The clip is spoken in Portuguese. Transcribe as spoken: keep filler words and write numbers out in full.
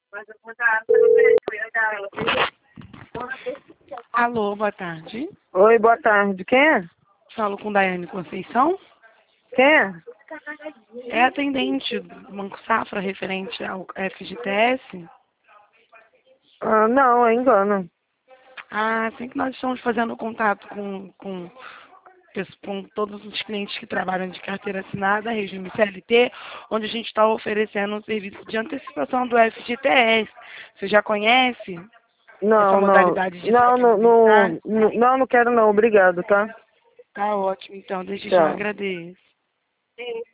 Alô, boa tarde. Oi, boa tarde. Quem é? Falo com Daiane Conceição. Quem é? É atendente do Banco Safra referente ao F G T S. Ah, não, é engano. Ah, assim que nós estamos fazendo contato com, com, com todos os clientes que trabalham de carteira assinada, regime C L T, onde a gente está oferecendo um serviço de antecipação do F G T S. Você já conhece essa Não, não. modalidade de Não, troca não, de não, mensagens? não, não quero não. Obrigado, tá? Tá ótimo, então, desde já Tchau. agradeço.